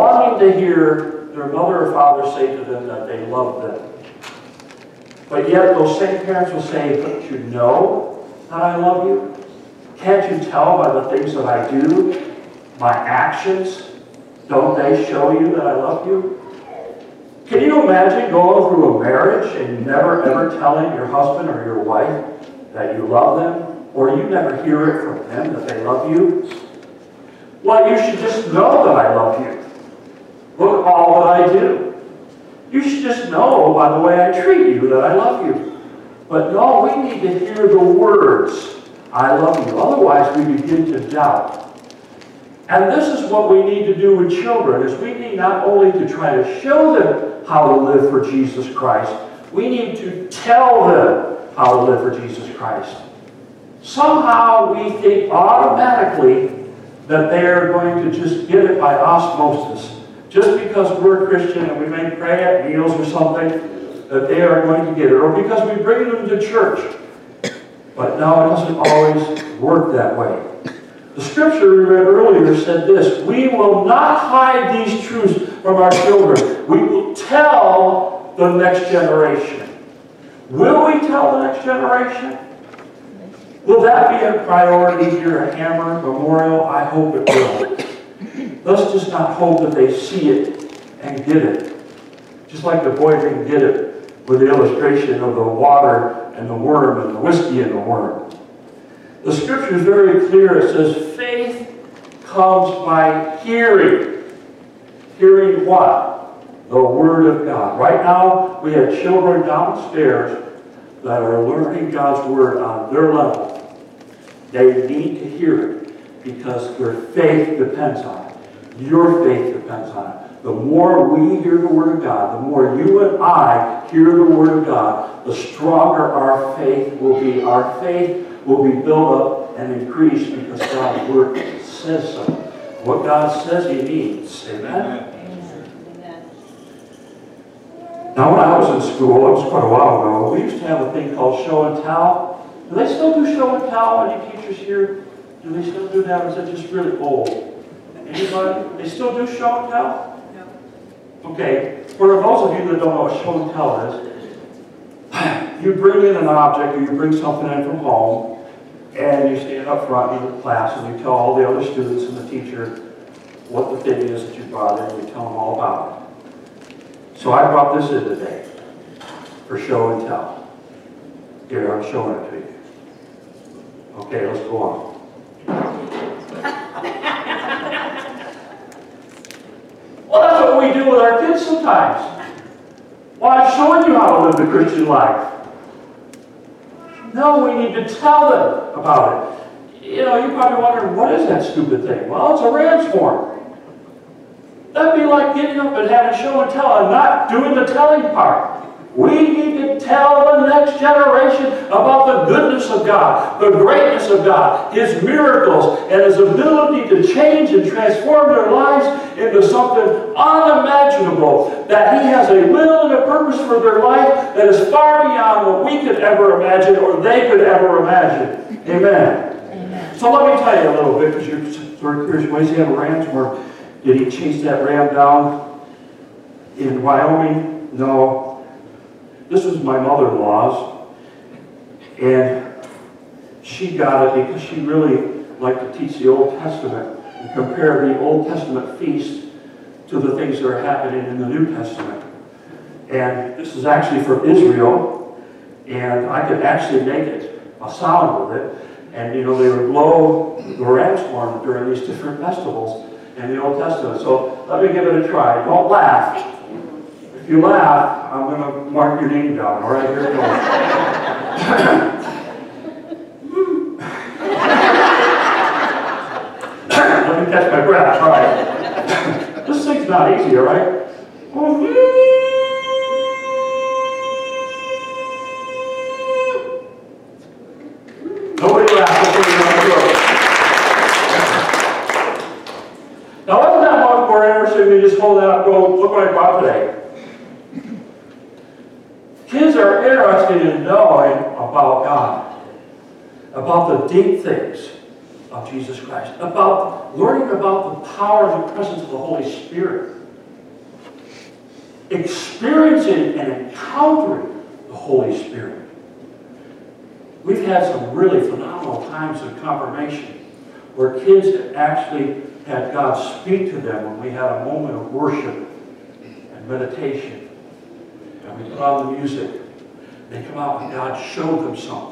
wanting to hear their mother or father say to them that they love them. But yet those same parents will say, "Don't you know that I love you? Can't you tell by the things that I do? My actions, don't they show you that I love you?" Can you imagine going through a marriage and never ever telling your husband or your wife that you love them? Or you never hear it from them that they love you? Well, you should just know that I love you. Look at all that I do. You should just know by the way I treat you that I love you. But no, we need to hear the words, "I love you." Otherwise, we begin to doubt. And this is what we need to do with children, is we need not only to try to show them how to live for Jesus Christ, we need to tell them how to live for Jesus Christ. Somehow we think automatically that they are going to just get it by osmosis. Just because we're a Christian and we may pray at meals or something, that they are going to get it. Or because we bring them to church. But no, it doesn't always work that way. The scripture we read earlier said this: "We will not hide these truths from our children. We will tell the next generation." Will we tell the next generation? Will that be a priority here at Hammer Memorial? I hope it will. Let's just not hope that they see it and get it. Just like the boy didn't get it with the illustration of the water and the worm and the whiskey and the worm. The scripture is very clear. It says faith comes by hearing. Hearing what? The Word of God. Right now, we have children downstairs that are learning God's Word on their level. They need to hear it because their faith depends on it. Your faith depends on it. The more we hear the Word of God, the more you and I hear the Word of God, the stronger our faith will be. Our faith will be built up and increased because God's Word says so. What God says He means. Amen? Now, when I was in school, it was quite a while ago, we used to have a thing called show and tell. Do they still do show and tell? Any teachers here? Do they still do that, or is it just really old? Anybody? They still do show and tell? No. Okay. For those of you that don't know what show and tell is, you bring in an object or you bring something in from home, and you stand up front in the class and you tell all the other students and the teacher what the thing is that you brought in, and you tell them all about it. So I brought this in today for show and tell. Here, I'm showing it to you. Okay, let's go on. Well, that's what we do with our kids sometimes. Well, I'm showing you how to live the Christian life. No, we need to tell them about it. You know, you're probably wondering, what is that stupid thing? Well, it's a ram's horn. That'd be like getting up and having show and tell and not doing the telling part. We need to tell the next generation about the goodness of God, the greatness of God, His miracles, and His ability to change and transform their lives into something unimaginable. That He has a will and a purpose for their life that is far beyond what we could ever imagine or they could ever imagine. Amen. Amen. So let me tell you a little bit, because you're sort of curious. Why does He have a ram's horn? Did He chase that ram down in Wyoming? No. This was my mother-in-law's, and she got it because she really liked to teach the Old Testament and compare the Old Testament feast to the things that are happening in the New Testament. And this is actually from Israel, and I could actually make it a sound with it. And you know, they would blow the ram's horn during these different festivals in the Old Testament. So let me give it a try. Don't laugh. If you laugh, I'm going to mark your name down. All right, here it goes. Let me catch my breath. All right. This thing's not easy, all right? Nobody laughed. Now, wasn't that much more interesting than just hold that up and go, look what I brought today? Kids are interested in knowing about God, about the deep things of Jesus Christ, about learning about the power and the presence of the Holy Spirit, experiencing and encountering the Holy Spirit. We've had some really phenomenal times of confirmation where kids actually had God speak to them when we had a moment of worship and meditation. And we put on the music. They come out and God showed them something.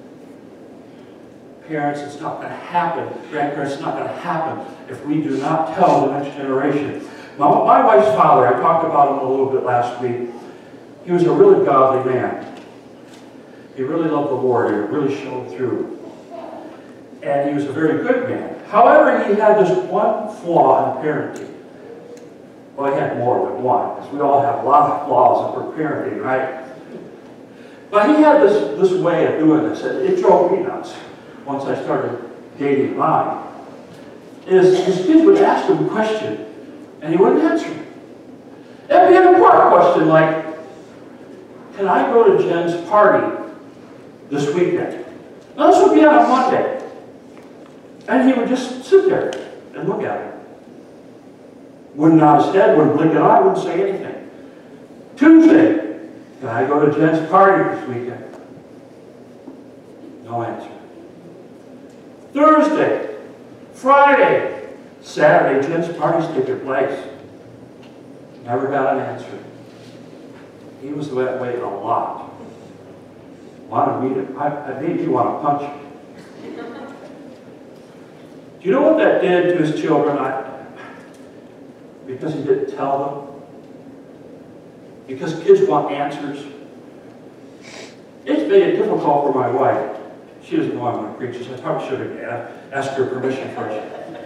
Parents, it's not going to happen. Grandparents, it's not going to happen if we do not tell the next generation. My wife's father, I talked about him a little bit last week. He was a really godly man. He really loved the Lord, and it really showed through. And he was a very good man. However, he had this one flaw in parenting. Well, he had more than one, because we all have a lot of flaws in parenting, right? But he had this way of doing this, and it drove me nuts once I started dating mine. His kids would ask him a question, and he wouldn't answer it. It'd be an important question like, can I go to Jen's party this weekend? Now, this would be on a Monday. And he would just sit there and look at it. Wouldn't nod his head, wouldn't blink an eye, wouldn't say anything. Tuesday, can I go to Jen's party this weekend? No answer. Thursday, Friday, Saturday, Jen's parties take place. Never got an answer. He was that way a lot. Wanted me to, I made me want to punch him. Do you know what that did to his children? Because he didn't tell them. Because kids want answers. It's made it difficult for my wife. She doesn't know I'm going to preach this. I probably should have asked her permission first.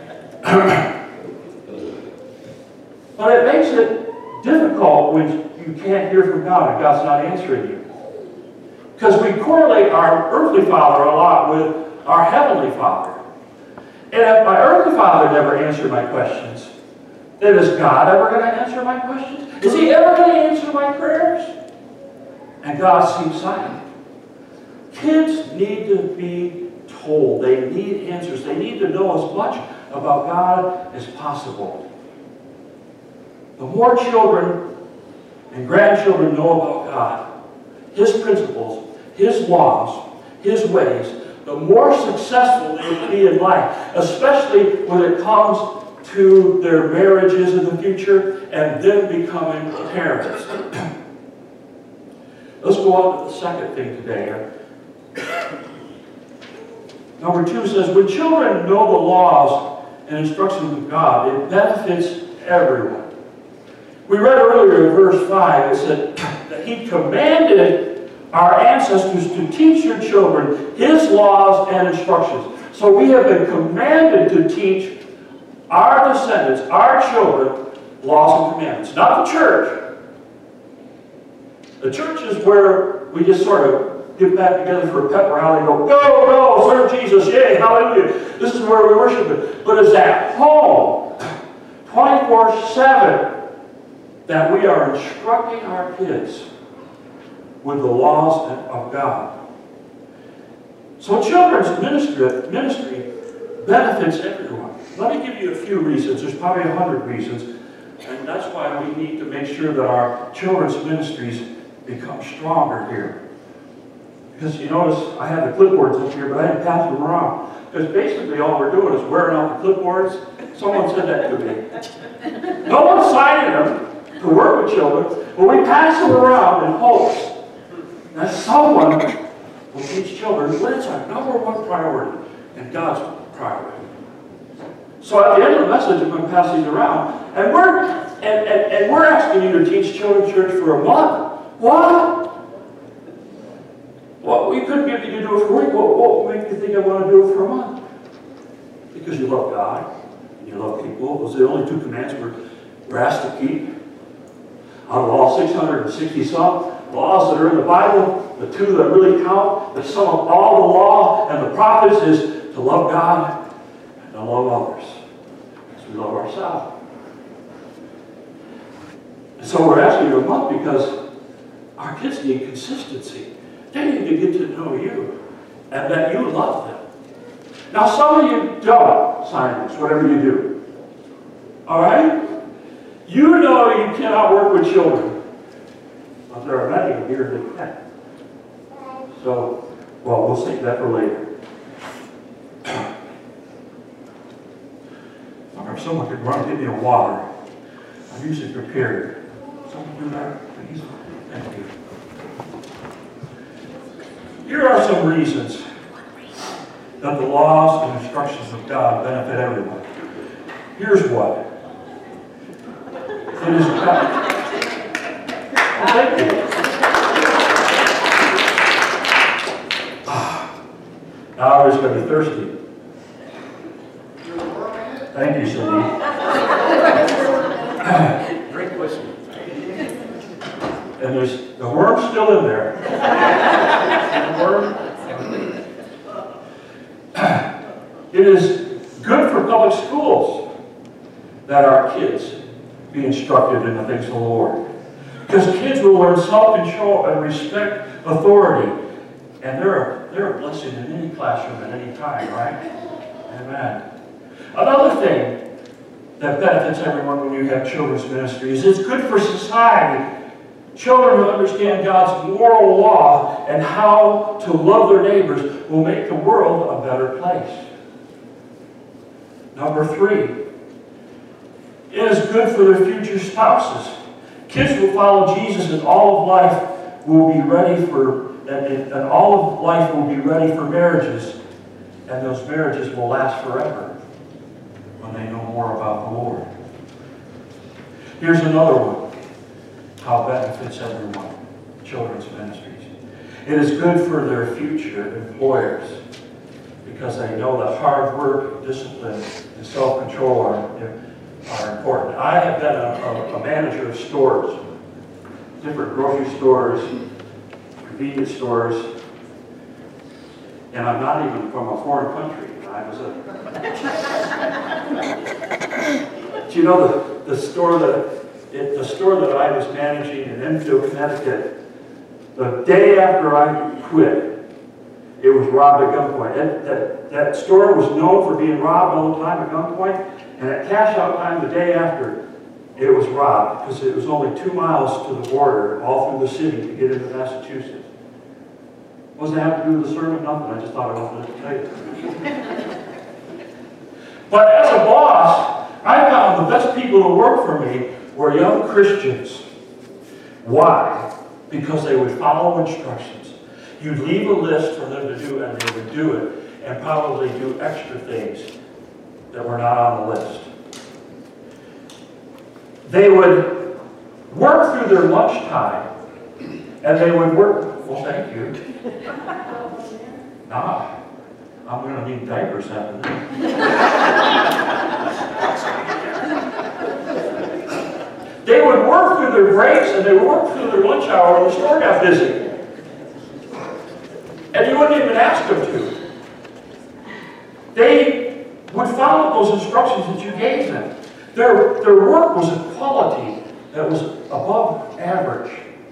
But it makes it difficult when you can't hear from God and God's not answering you. Because we correlate our earthly father a lot with our heavenly Father. And if my earthly father never answered my questions, then is God ever going to answer my questions? Is he ever going to answer my prayers? And God seems silent. Kids need to be told. They need answers. They need to know as much about God as possible. The more children and grandchildren know about God, His principles, His laws, His ways, the more successful they will be in life, especially when it comes to their marriages in the future and them becoming parents. Let's go on to the second thing today. Number 2 says, when children know the laws and instructions of God, it benefits everyone. We read earlier in verse 5, it said that He commanded our ancestors to teach your children His laws and instructions. So we have been commanded to teach our descendants, our children, laws and commandments. Not the church. The church is where we just sort of get back together for a pep rally and go, go, go, serve Jesus, yay, hallelujah. This is where we worship Him. But it's at home, 24/7, that we are instructing our kids with the laws of God. So children's ministry benefits everyone. Let me give you a few reasons. There's probably 100 reasons. And that's why we need to make sure that our children's ministries become stronger here. Because you notice I have the clipboards up here, but I didn't pass them around. Because basically all we're doing is wearing out the clipboards. Someone said that to me. No one's signing them to work with children, but we pass them around in hopes that someone will teach children what is our number one priority and God's priority. So at the end of the message, I'm going to pass these around, and we're asking you to teach children's church for a month. What? Well, we couldn't get you to do it for a week. What would make you think I want to do it for a month? Because you love God and you love people. Those are the only 2 commands we're asked to keep. Out of all 660-some laws that are in the Bible, the 2 that really count, the sum of all the law and the prophets is to love God and to love others as we love ourselves. And so we're asking you a month because our kids need consistency. They need to get to know you and that you love them. Now, some of you don't sign this, whatever you do. All right? You know you cannot work with children. But there are many here that can. So, well, we'll save that for later. Or if someone could run and get me a water. I'm usually prepared. Someone do that, please? Thank you. Here are some reasons that the laws and instructions of God benefit everyone. Here's what. It is God. Oh, thank you. Now I was going to be thirsty. Thank you, Cindy. Drink whiskey. And there's the worm's still in there. The worm. It is good for public schools that our kids be instructed in the things of the Lord. Because kids will learn self-control and respect authority. And they're a blessing in any classroom at any time, right? Amen. Another thing that benefits everyone when you have children's ministries is it's good for society. Children who understand God's moral law and how to love their neighbors will make the world a better place. Number 3, it is good for their future spouses. Kids will follow Jesus and all of life will be ready for, and all of life will be ready for marriages. And those marriages will last forever when they know more about the Lord. Here's another one. How benefits everyone. Children's ministries. It is good for their future employers because they know that hard work, discipline, and self-control are important. I have been a manager of stores, different grocery stores, convenience stores, and I'm not even from a foreign country. I was do you know the store that I was managing in Enfield, Connecticut? The day after I quit, it was robbed at gunpoint. That store was known for being robbed all the time at gunpoint, and at cash out time the day after, it was robbed because it was only 2 miles to the border, all through the city to get into Massachusetts. What does that have to do with the sermon? Nothing. I just thought I wanted to tell you. But as a boss, I found the best people to work for me were young Christians. Why? Because they would follow instructions. You'd leave a list for them to do, and they would do it, and probably do extra things that were not on the list. They would work through their lunchtime, and they would work, well, thank you. Nah, I'm going to need diapers after this. They would work through their breaks, and they would work through their lunch hour when the store got busy. And you wouldn't even ask them to. They would follow those instructions that you gave them. Their work was a quality that was above average.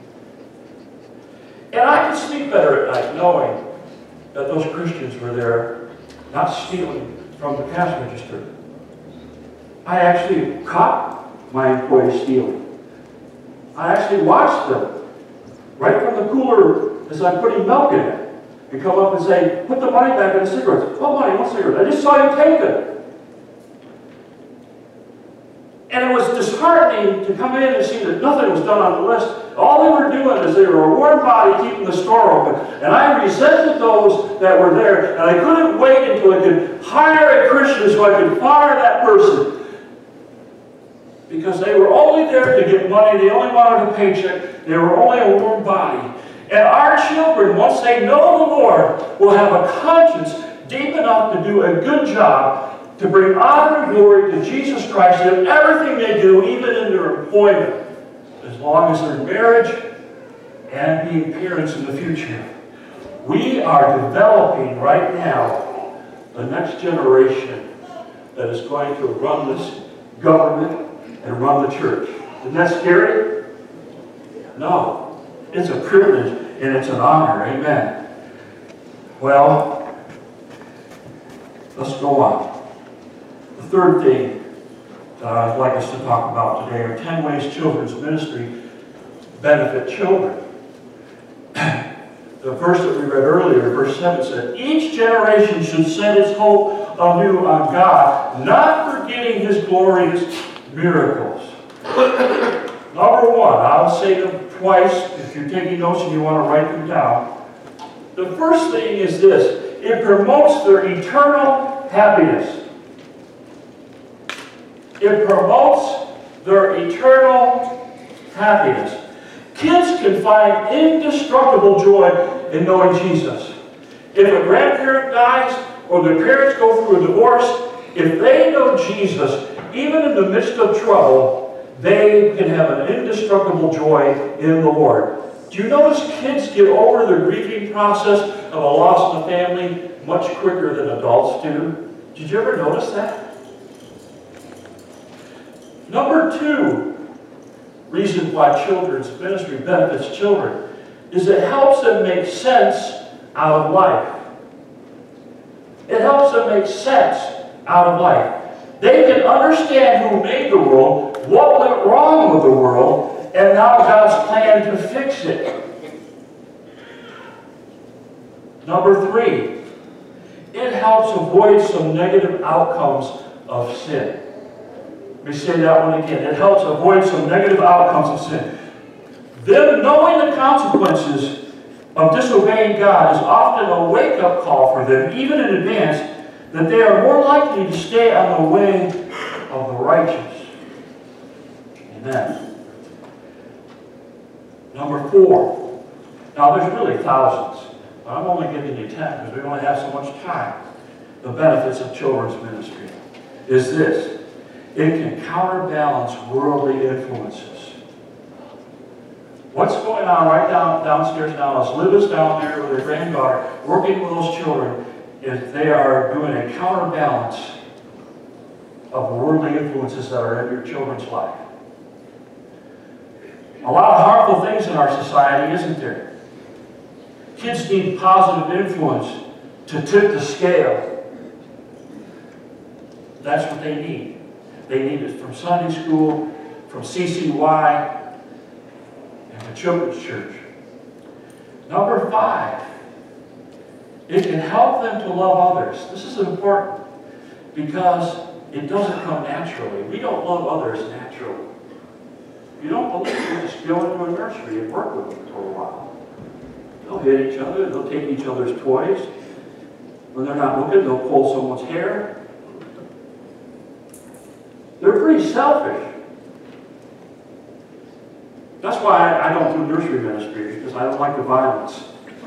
And I could sleep better at night knowing that those Christians were there not stealing from the cash register. I actually caught my employees stealing. I actually watched them right from the cooler as I'm putting milk in it and come up and say, put the money back in the cigarettes. What money? What cigarette? I just saw you take it. And it was disheartening to come in and see that nothing was done on the list. All they were doing is they were a warm body keeping the store open. And I resented those that were there. And I couldn't wait until I could hire a Christian so I could fire that person. Because they were only there to get money. They only wanted a paycheck. They were only a warm body. And our children, once they know the Lord, will have a conscience deep enough to do a good job to bring honor and glory to Jesus Christ in everything they do, even in their employment, as long as they're in marriage and being parents in the future. We are developing right now the next generation that is going to run this government and run the church. Isn't that scary? No. It's a privilege and it's an honor. Amen. Well, Let's go on. The third thing that I'd like us to talk about today are 10 ways children's ministry benefit children. The verse that we read earlier, verse 7, said, each generation should set its hope anew on God, not forgetting His glorious miracles. Number one, I'll say them twice if you're taking notes and you want to write them down. The first thing is this: it promotes their eternal happiness. It promotes their eternal happiness. Kids can find indestructible joy in knowing Jesus. If a grandparent dies or their parents go through a divorce, if they know Jesus, even in the midst of trouble, they can have an indestructible joy in the Lord. Do you notice kids get over their grieving process of a loss in the family much quicker than adults do? Did you ever notice that? Number two reason why children's ministry benefits children is it helps them make sense out of life. It helps them make sense out of life. They can understand who made the world, what went wrong with the world, and now God's plan to fix it. Number three, it helps avoid some negative outcomes of sin. Let me say that one again. It helps avoid some negative outcomes of sin. Them knowing the consequences of disobeying God is often a wake-up call for them, even in advance, that they are more likely to stay on the way of the righteous. Amen. Number four. Now, there's really thousands, but I'm only giving you 10 because we only have so much time. The benefits of children's ministry is this: it can counterbalance worldly influences. What's going on right downstairs now is Liv is down there with her granddaughter working with those children. If they are doing a counterbalance of worldly influences that are in your children's life. A lot of harmful things in our society, isn't there? Kids need positive influence to tip the scale. That's what they need. They need it from Sunday school, from CCY, and the children's church. Number five, it can help them to love others. This is important because it doesn't come naturally. We don't love others naturally. You don't believe me, just go into a nursery and work with them for a while. They'll hit each other. They'll take each other's toys. When they're not looking, they'll pull someone's hair. They're pretty selfish. That's why I don't do nursery ministry, because I don't like the violence.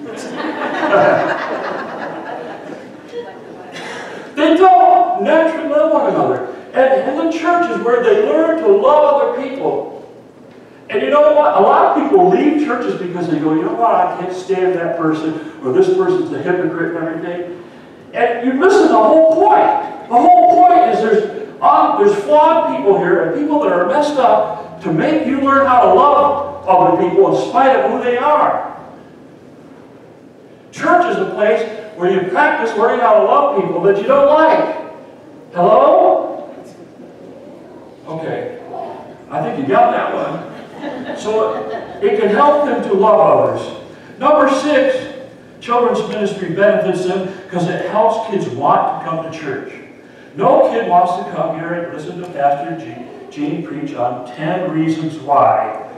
They don't naturally love one another. And the church is where they learn to love other people. And you know what? A lot of people leave churches because they go, you know what, I can't stand that person, or this person's a hypocrite and everything. And you're missing the whole point. The whole point is there's flawed people here, and people that are messed up, to make you learn how to love other people in spite of who they are. Church is a place where you practice learning how to love people that you don't like. Hello? Okay. I think you got that one. So it can help them to love others. Number six, children's ministry benefits them because it helps kids want to come to church. No kid wants to come here and listen to Pastor Gene preach on 10 reasons why.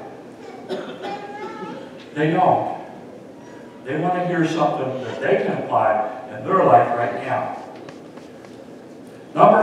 They don't. They want to hear something that they can apply in their life right now. Number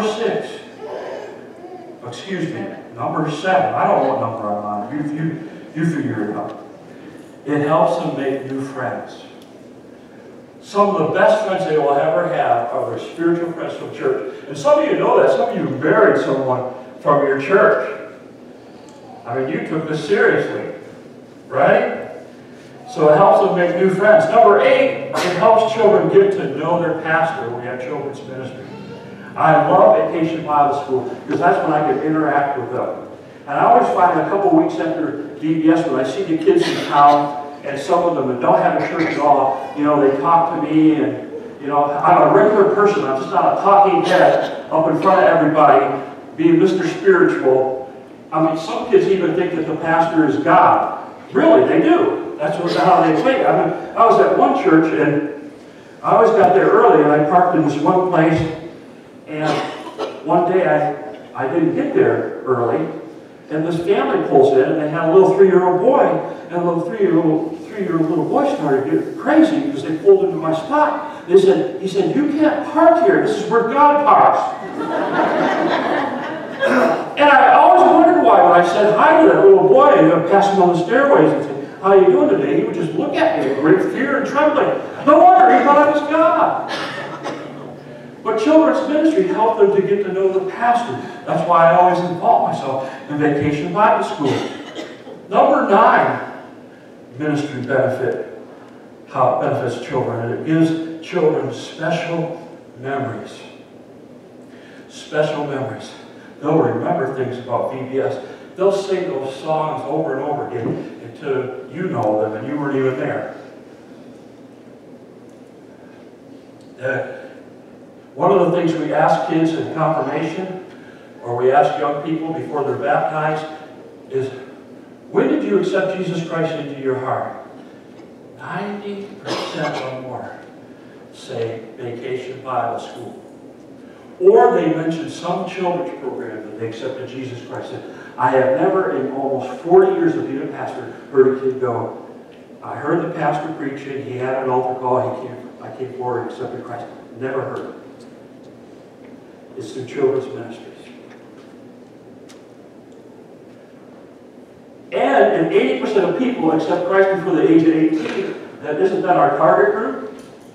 seven. I don't know what number I'm on. You figure it out. It helps them make new friends. Some of the best friends they will ever have are their spiritual friends from church. And some of you know that. Some of you married someone from your church. I mean, you took this seriously, right? So it helps them make new friends. Number eight, it helps children get to know their pastor when we have children's ministry. I love Vacation Bible School because that's when I can interact with them. And I always find a couple weeks after VBS, when I see the kids in town, and some of them that don't have a church at all, you know, they talk to me and, You know, I'm a regular person. I'm just not a talking head up in front of everybody, being Mr. Spiritual. I mean, some kids even think that the pastor is God. Really, they do. That's how they think. I mean, I was at one church, and I always got there early, and I parked in this one place, and one day I didn't get there early, and this family pulls in, and they had a little 3-year-old boy, and a little three-year-old little boy started getting crazy because they pulled into my spot. He said, "You can't park here. This is where God parks." And I always wondered why when I said hi to that little boy and passed him on the stairways and said, "How are you doing today?" He would just look at me with great fear and trembling. No wonder he thought I was God. But children's ministry helped them to get to know the pastor. That's why I always involve myself in Vacation Bible School. Number 9, ministry benefit, how it benefits children. And it gives children special memories. Special memories. They'll remember things about VBS. They'll sing those songs over and over again until you know them and you weren't even there. One of the things we ask kids in confirmation, or we ask young people before they're baptized, is, when did you accept Jesus Christ into your heart? 90% or more say Vacation Bible School. Or they mention some children's program that they accepted Jesus Christ in. I have never, in almost 40 years of being a pastor, heard a kid go, "I heard the pastor preaching, he had an altar call, I came forward and accepted Christ." Never heard it. It's through children's ministries. And if 80% of people accept Christ before the age of 18, then isn't that our target group?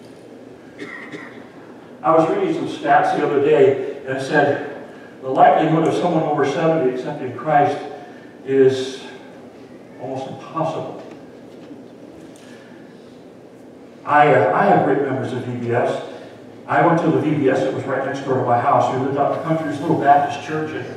I was reading some stats the other day, and it said the likelihood of someone over 70 accepting Christ is almost impossible. I have great memories of VBS. I went to the VBS that was right next door to my house. We lived out in the country, this little Baptist church, and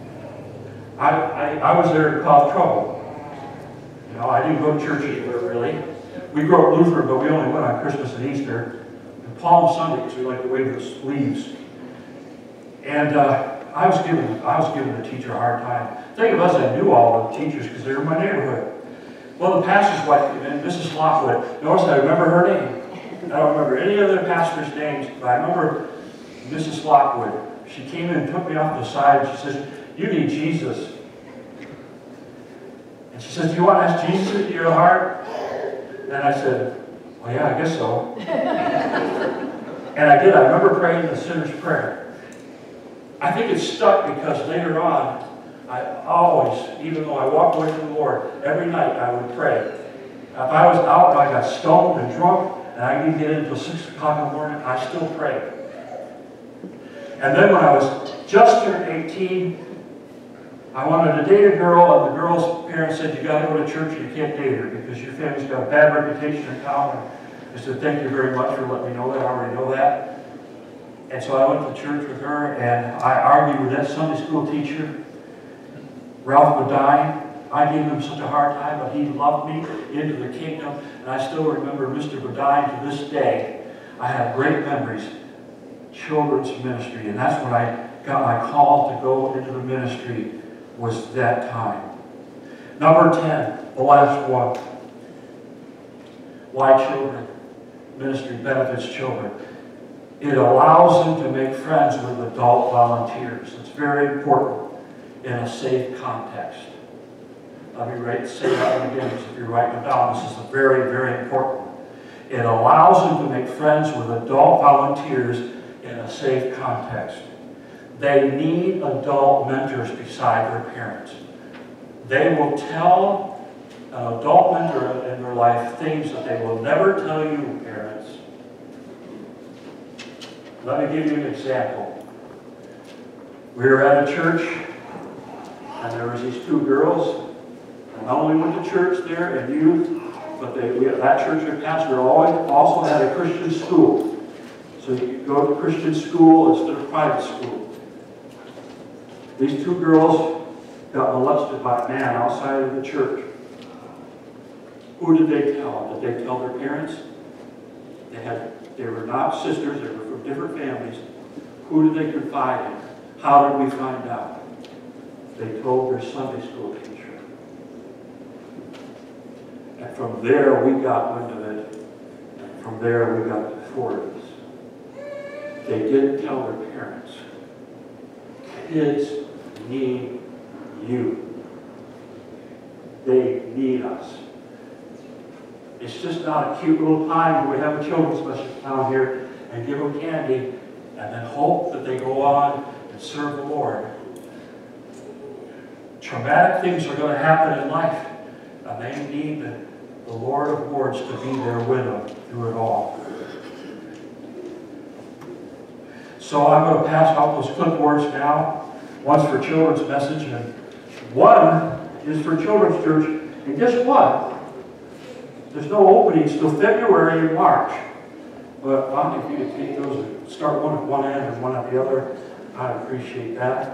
I was there to cause trouble. You know, I didn't go to church either, really. We grew up Lutheran, but we only went on Christmas and Easter. And Palm Sunday, because we like to wave the leaves. And I was giving the teacher a hard time. The thing was, I knew all the teachers because they were in my neighborhood. Well, the pastor's wife came in, Mrs. Lockwood. Notice I remember her name. I don't remember any other pastor's names, but I remember Mrs. Lockwood. She came in and took me off to the side, and she says, "You need Jesus." And she says, "Do you want to ask Jesus into your heart?" And I said, "Well, yeah, I guess so." And I did. I remember praying the sinner's prayer. I think it stuck because later on, I always, even though I walked away from the Lord, every night I would pray. If I was out and I got stoned and drunk, and I didn't get in until 6 o'clock in the morning, I still prayed. And then when I was just turned 18, I wanted to date a girl, and the girl's parents said, "You got to go to church, you can't date her because your family's got a bad reputation in town." And I said, "Thank you very much for letting me know that. I already know that." And so I went to church with her, and I argued with that Sunday school teacher, Ralph Bodine. I gave him such a hard time, but he loved me into the kingdom. And I still remember Mr. Bodine to this day. I have great memories. Children's ministry. And that's when I got my call to go into the ministry, was that time. Number 10, the last one. Why children? Ministry benefits children. It allows them to make friends with adult volunteers. It's very important in a safe context. Let me say that one again, if you're writing it down. This is very, very important. It allows them to make friends with adult volunteers in a safe context. They need adult mentors beside their parents. They will tell an adult mentor in their life things that they will never tell you, parents. Let me give you an example. We were at a church, and there was these 2 girls. And not only went to church there and youth, but that church their pastor also had a Christian school. So you could go to Christian school instead of private school. These 2 girls got molested by a man outside of the church. Who did they tell? Did they tell their parents? They were not sisters, they were from different families. Who did they confide in? How did we find out? They told their Sunday school teacher. And from there we got wind of it. And from there we got the authorities. They didn't tell their parents. Kids need you. They need us. It's just not a cute little time where we have a children's message down here and give them candy and then hope that they go on and serve the Lord. Traumatic things are going to happen in life, and they need the Lord of Lords to be there with them through it all. So I'm going to pass out those clipboards now. One's for children's message, and one is for children's church. And guess what? There's no openings till February and March. But Bonnie, if you could take those and start one at one end and one at the other, I'd appreciate that.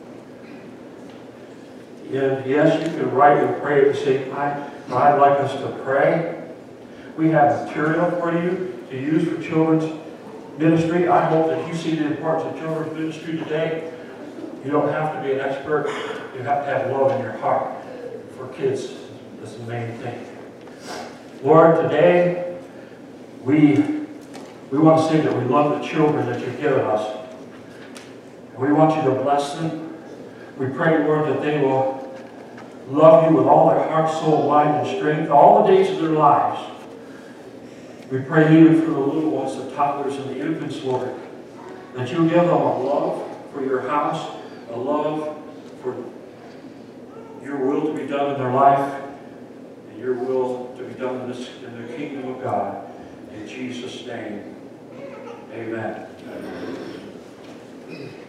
And yes, you can write and pray at the same time, but I'd like us to pray. We have material for you to use for children's ministry. I hope that you see the importance of children's ministry today. You don't have to be an expert. You have to have love in your heart for kids. That's the main thing. Lord, today we want to say that we love the children that you've given us. We want you to bless them. We pray, Lord, that they will love you with all their heart, soul, mind, and strength all the days of their lives. We pray even for the little ones, the toddlers and the infants, Lord, that you give them a love for your house, a love for your will to be done in their life, and your will to be done in the kingdom of God. In Jesus' name, amen.